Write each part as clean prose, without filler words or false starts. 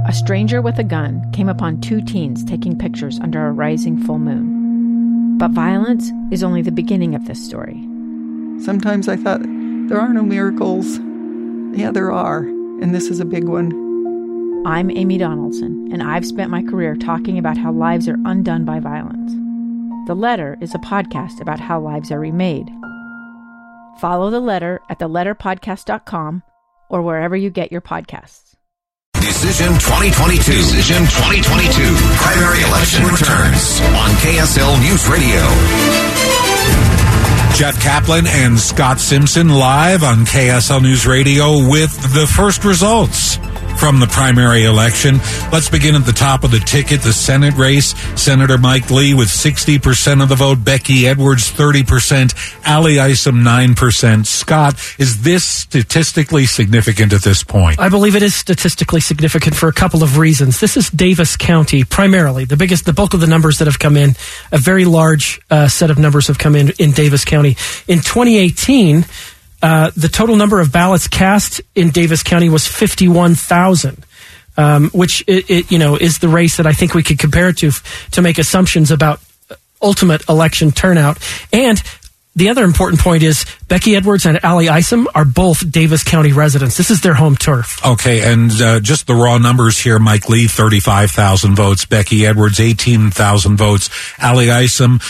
a stranger with a gun came upon two teens taking pictures under a rising full moon. But violence is only the beginning of this story. Sometimes I thought, there are no miracles. Yeah, there are, and this is a big one. I'm Amy Donaldson, and I've spent my career talking about how lives are undone by violence. The Letter is a podcast about how lives are remade. Follow The Letter at theletterpodcast.com or wherever you get your podcasts. Decision 2022. Decision 2022. Primary election returns on KSL News Radio. Jeff Kaplan and Scott Simpson live on KSL News Radio with the first results from the primary election. Let's begin at the top of the ticket, the Senate race. Senator Mike Lee with 60% of the vote, Becky Edwards 30%, Ali Isom 9%. Scott, is this statistically significant at this point? I believe it is statistically significant for a couple of reasons. This is Davis County, primarily. The bulk of the numbers that have come in, a very large set of numbers have come in Davis County. In 2018, the total number of ballots cast in Davis County was 51,000, which is the race that I think we could compare it to make assumptions about ultimate election turnout. And the other important point is Becky Edwards and Ali Isom are both Davis County residents. This is their home turf. Okay, and just the raw numbers here: Mike Lee 35,000 votes, Becky Edwards 18,000 votes, Ali Isom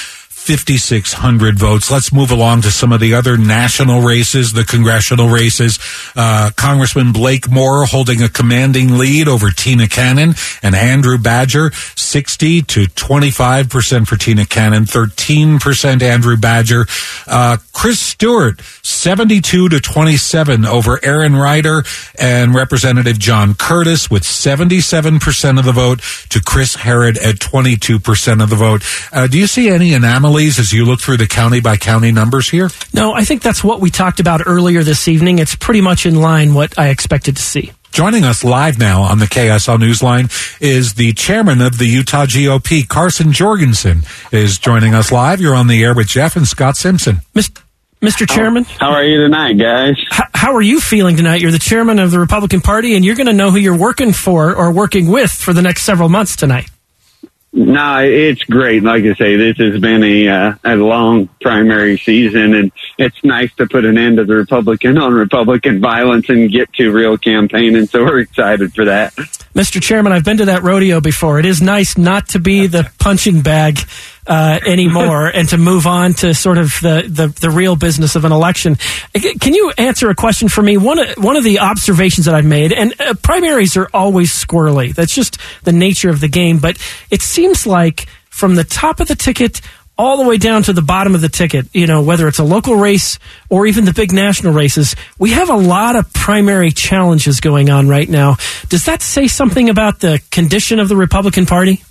5,600 votes. Let's move along to some of the other national races, the congressional races. Congressman Blake Moore holding a commanding lead over Tina Cannon and Andrew Badger, 60 to 25% for Tina Cannon, 13% Andrew Badger. Chris Stewart, 72 to 27 over Aaron Ryder and Representative John Curtis with 77% of the vote to Chris Herod at 22% of the vote. Do you see any anomalies as you look through the county-by-county numbers here? No, I think that's what we talked about earlier this evening. It's pretty much in line what I expected to see. Joining us live now on the KSL Newsline is the chairman of the Utah GOP, Carson Jorgensen, is joining us live. You're on the air with Jeff and Scott Simpson. Mr. Chairman? How are you tonight, guys? How are you feeling tonight? You're the chairman of the Republican Party, and you're going to know who you're working for or working with for the next several months tonight. No, it's great. Like I say, this has been a long primary season, and it's nice to put an end to the Republican violence and get to real campaigning, so we're excited for that. Mr. Chairman, I've been to that rodeo before. It is nice not to be the punching bag anymore and to move on to sort of the real business of an election. Can you answer a question for me? One of the observations that I've made, and primaries are always squirrely. That's just the nature of the game. But it seems like from the top of the ticket all the way down to the bottom of the ticket, whether it's a local race or even the big national races, we have a lot of primary challenges going on right now. Does that say something about the condition of the Republican Party?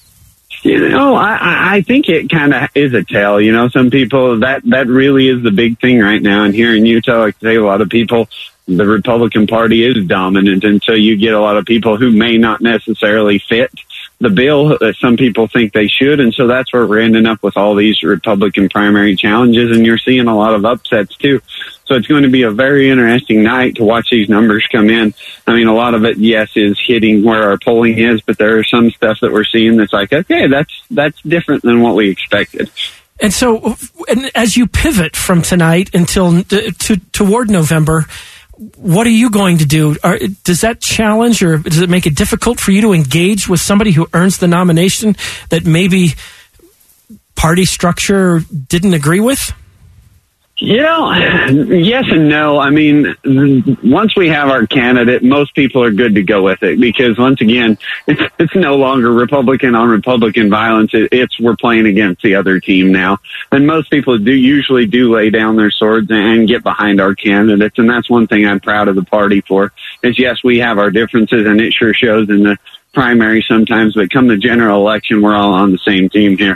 I think it kind of is a tell. Some people, that really is the big thing right now. And here in Utah, like I say, a lot of people, the Republican Party is dominant. And so you get a lot of people who may not necessarily fit the bill. Some people think they should. And so that's where we're ending up with all these Republican primary challenges. And you're seeing a lot of upsets too. So it's going to be a very interesting night to watch these numbers come in. I mean, a lot of it, yes, is hitting where our polling is, but there are some stuff that we're seeing that's like, okay, that's different than what we expected. And so, as you pivot from tonight until toward November, what are you going to do? Does that challenge or does it make it difficult for you to engage with somebody who earns the nomination that maybe party structure didn't agree with? Yes and no. I mean, once we have our candidate, most people are good to go with it because once again, it's no longer Republican on Republican violence. It's we're playing against the other team now. And most people usually lay down their swords and get behind our candidates. And that's one thing I'm proud of the party for is yes, we have our differences and it sure shows in the primary sometimes, but come the general election, we're all on the same team here.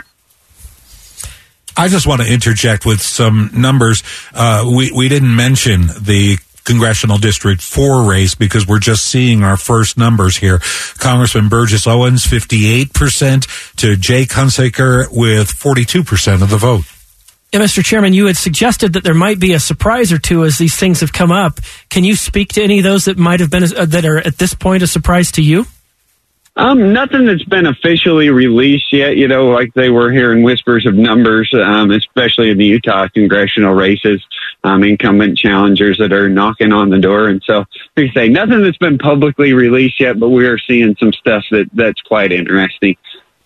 I just want to interject with some numbers. We didn't mention the Congressional District 4 race because we're just seeing our first numbers here. Congressman Burgess Owens, 58% to Jay Hunsaker with 42% of the vote. Yeah, Mr. Chairman, you had suggested that there might be a surprise or two as these things have come up. Can you speak to any of those that might have been that are at this point a surprise to you? Nothing that's been officially released yet. Like they were hearing whispers of numbers, especially in the Utah congressional races, incumbent challengers that are knocking on the door. And so, like I say, nothing that's been publicly released yet, but we are seeing some stuff that's quite interesting.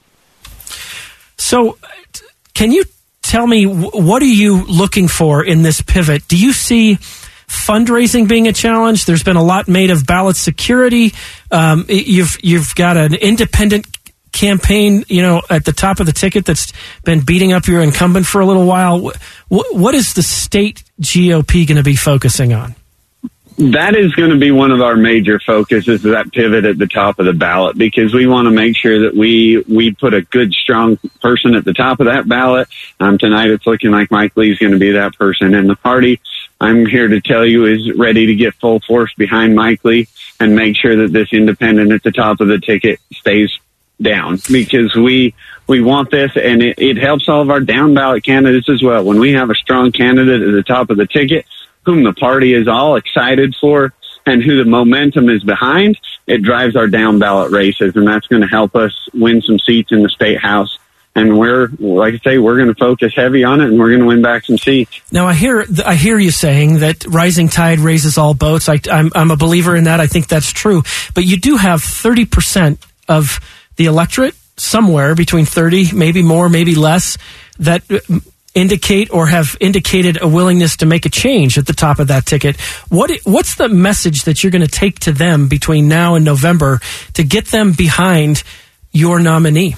So, can you tell me, what are you looking for in this pivot? Do you see fundraising being a challenge? There's been a lot made of ballot security. You've got an independent campaign, at the top of the ticket that's been beating up your incumbent for a little while. What is the state GOP going to be focusing on? That is going to be one of our major focuses, that pivot at the top of the ballot, because we want to make sure that we put a good, strong person at the top of that ballot. Tonight it's looking like Mike Lee is going to be that person. And the party, I'm here to tell you, is ready to get full force behind Mike Lee and make sure that this independent at the top of the ticket stays down, because we want this, and it helps all of our down ballot candidates as well. When we have a strong candidate at the top of the ticket, whom the party is all excited for and who the momentum is behind, it drives our down ballot races, and that's going to help us win some seats in the state house. And like I say, we're going to focus heavy on it, and we're going to win back some seats. Now, I hear you saying that rising tide raises all boats. I'm a believer in that. I think that's true. But you do have 30% of the electorate, somewhere between 30, maybe more, maybe less, that indicate or have indicated a willingness to make a change at the top of that ticket. What's the message that you're going to take to them between now and November to get them behind your nominee?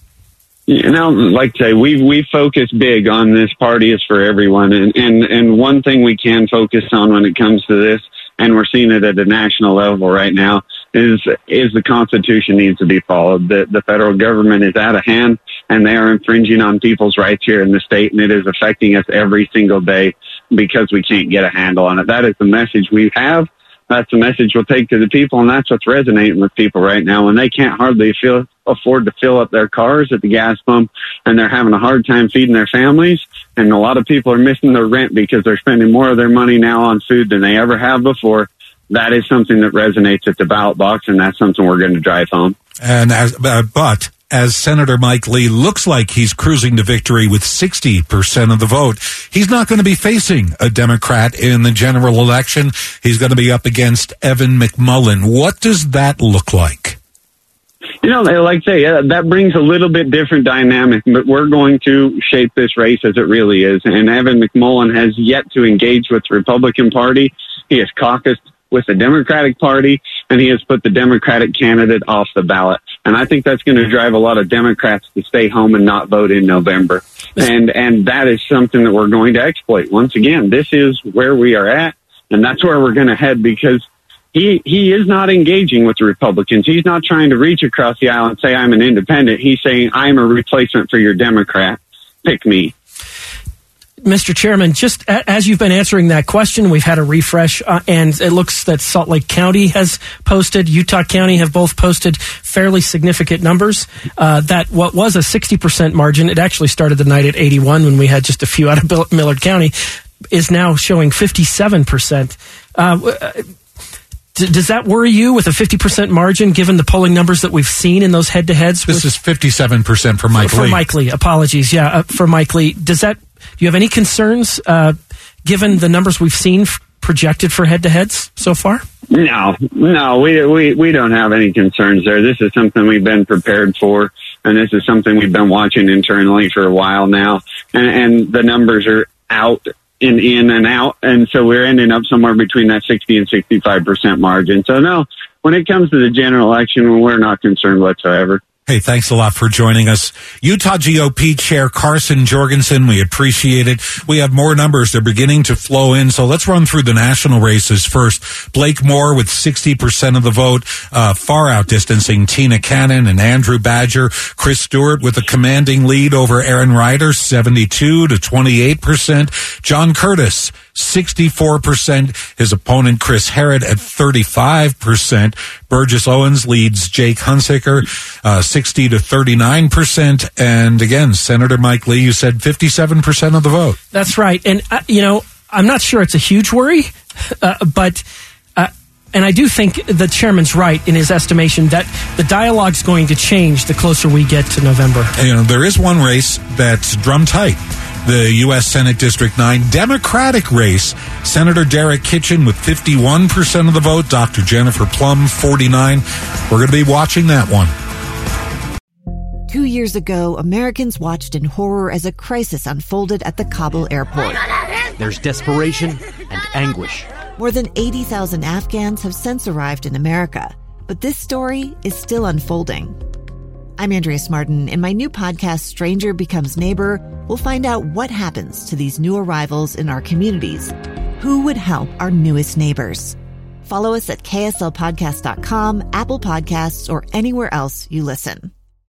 Like I say, we focus big on this party is for everyone. And one thing we can focus on when it comes to this, and we're seeing it at a national level right now, is the Constitution needs to be followed. The federal government is out of hand, and they are infringing on people's rights here in the state, and it is affecting us every single day because we can't get a handle on it. That is the message we have. That's the message we'll take to the people, and that's what's resonating with people right now when they can't hardly afford to fill up their cars at the gas pump, and they're having a hard time feeding their families. And a lot of people are missing their rent because they're spending more of their money now on food than they ever have before. That is something that resonates at the ballot box, and that's something we're going to drive home. And as Senator Mike Lee looks like he's cruising to victory with 60% of the vote, he's not going to be facing a Democrat in the general election. He's going to be up against Evan McMullin. What does that look like? Like I say, that brings a little bit different dynamic, but we're going to shape this race as it really is. And Evan McMullin has yet to engage with the Republican Party. He has caucused with the Democratic Party, and he has put the Democratic candidate off the ballot. And I think that's going to drive a lot of Democrats to stay home and not vote in November. And that is something that we're going to exploit. Once again, this is where we are at, and that's where we're going to head, because he is not engaging with the Republicans. He's not trying to reach across the aisle and say, I'm an independent. He's saying, I'm a replacement for your Democrat. Pick me. Mr. Chairman, just as you've been answering that question, we've had a refresh, and it looks that Salt Lake County has posted, Utah County have both posted fairly significant numbers. That what was a 60% margin, it actually started the night at 81 when we had just a few out of Millard County, is now showing 57%. Does that worry you with a 50% margin, given the polling numbers that we've seen in those head-to-heads? This is 57% for Mike Lee. For Mike Lee, apologies. Yeah, for Mike Lee. Do you have any concerns, given the numbers we've seen projected for head-to-heads so far? No, we don't have any concerns there. This is something we've been prepared for, and this is something we've been watching internally for a while now. And the numbers are out and in and out, and so we're ending up somewhere between that 60 and 65% margin. So no, when it comes to the general election, we're not concerned whatsoever. Hey, thanks a lot for joining us. Utah GOP Chair Carson Jorgensen, we appreciate it. We have more numbers. They're beginning to flow in, so let's run through the national races first. Blake Moore with 60% of the vote, far outdistancing Tina Cannon and Andrew Badger. Chris Stewart with a commanding lead over Aaron Ryder, 72 to 28%. John Curtis, 64%. His opponent, Chris Herrod, at 35%. Burgess Owens leads Jake Hunsaker, 60 to 39%. And again, Senator Mike Lee, you said 57% of the vote. That's right. And, I'm not sure it's a huge worry, but And I do think the chairman's right in his estimation that the dialogue's going to change the closer we get to November. And, there is one race that's drum tight. The U.S. Senate District 9 Democratic race. Senator Derek Kitchen with 51% of the vote. Dr. Jennifer Plum, 49. We're going to be watching that one. 2 years ago, Americans watched in horror as a crisis unfolded at the Kabul airport. There's desperation and anguish. More than 80,000 Afghans have since arrived in America, but this story is still unfolding. I'm Andrea Smartin. In my new podcast, Stranger Becomes Neighbor, we'll find out what happens to these new arrivals in our communities. Who would help our newest neighbors? Follow us at kslpodcast.com, Apple Podcasts, or anywhere else you listen.